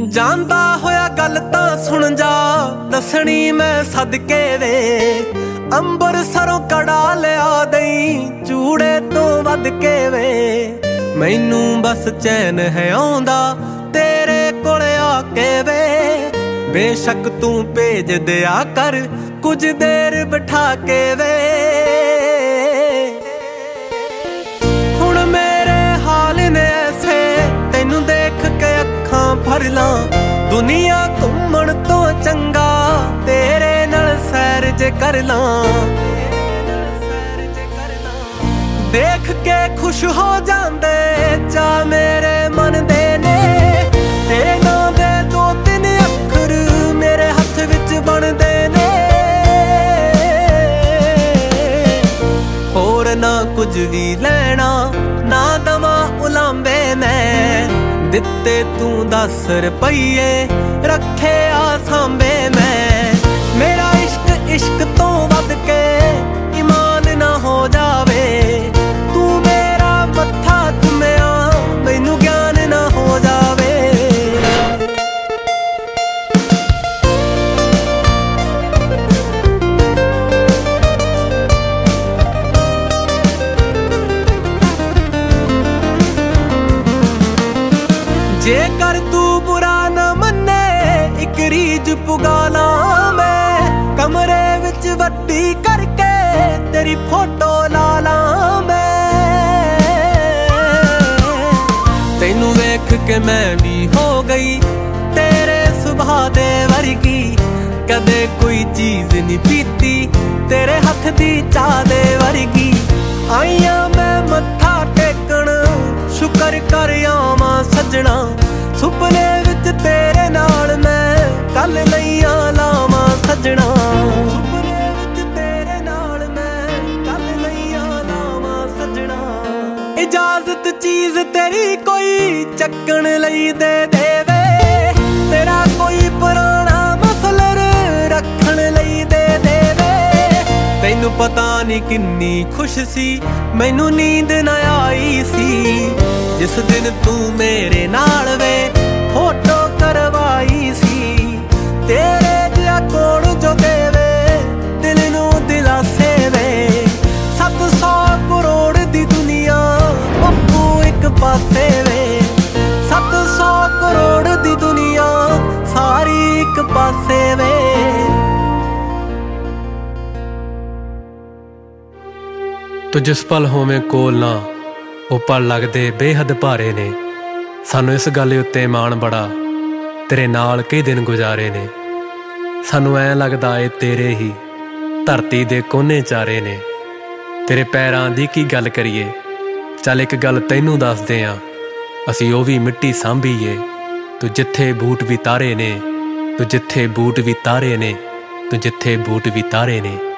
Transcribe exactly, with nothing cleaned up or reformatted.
जानदा होया गल तां सुन जा, दसनी मैं सदके वे। अंबरसरों कड़ा लिया दई चूड़े तो वध के वे। मैनू बस चैन है आउंदा तेरे कोल आके वे। बेशक तू भेज दिया कर कुछ देर बिठा के वे। हुण मेरे हाल ने ऐसे तैनू देख के अखां भर लां। दुनिया घूमण तो चंगा तेरे नाल सैर जे कर लां। देख के खुश हो जांदे चा मेरे मन दे ने। तेरे नां दे दो तीन अखर मेरे हथ विच बनदे ने। होर ना कुछ भी लैना ना दवा उलांबे मैं। दिते तू दस रुपये रखे आ सांबे मैं। मेरा इश्क इश्क तो वध के ईमान ना हो जावे। तू मेरा मत्था चुम्या मैनू ज्ञान ना हो जावे। जेकर तू बुरा न मन्ने इक रीज पुगा ला मैं। कमरे विच वड्डी करके तेरी फोटो ला ला मैं। तैनू वेख के मैं भी हो गई तेरे सुभाऽ दे वर्गी। कदे कोई चीज नहीं पीती तेरे हथ दी चाह दे वर्गी। आईया मैं मत्था टेकण शुकर कर आवां सजना। सुपने विच तेरे नाल मैं कल लईयां लावां सजना। सुपने विच तेरे नाल मैं कल लईयां लावां सजना। इजाजत चीज तेरी कोई चक्कण लई दे देवे। तेरा कोई पुराना मफलर रखण लई दे देवे। तैनू पता नहीं किन्नी खुश सी मैनू नींद ना आई सी। जिस दिन तू मेरे नाल वे फोटो करवाई सी। तेरे जिहा कोण जो देवे दिल नू दिलासे वे। सत्त सौ करोड़ दी दुनिया पप्पू एक पासे वे। सत्त सौ करोड़ दी दुनिया सारी एक पासे वे। तू जिस पल होवें कोल ना ਉਹ ਪਲ ਲੱਗਦੇ ਬੇਹੱਦ ਭਾਰੇ ਨੇ। ਸਾਨੂੰ ਇਸ ਗੱਲ ਉੱਤੇ ਮਾਣ ਬੜਾ ਤੇਰੇ ਨਾਲ ਕਈ ਦਿਨ ਗੁਜ਼ਾਰੇ ਨੇ। ਸਾਨੂੰ ਐਂ ਲੱਗਦਾ ਏ ਤੇਰੇ ਹੀ ਧਰਤੀ ਦੇ ਕੋਨੇ ਚਾਰੇ ਨੇ। ਤੇਰੇ ਪੈਰਾਂ ਦੀ ਕੀ ਗੱਲ ਕਰੀਏ, ਚੱਲ ਇੱਕ ਗੱਲ ਤੈਨੂੰ ਦੱਸਦੇ ਆਂ ਅਸੀਂ ਉਹ ਵੀ ਮਿੱਟੀ ਸਾਂਭੀਏ। ਤੂੰ ਜਿੱਥੇ ਬੂਟ ਵੀ ਤਾਰੇ ਨੇ, ਤੂੰ ਜਿੱਥੇ ਬੂਟ ਵੀ ਤਾਰੇ ਨੇ, ਤੂੰ ਜਿੱਥੇ ਬੂਟ ਵੀ ਤਾਰੇ ਨੇ।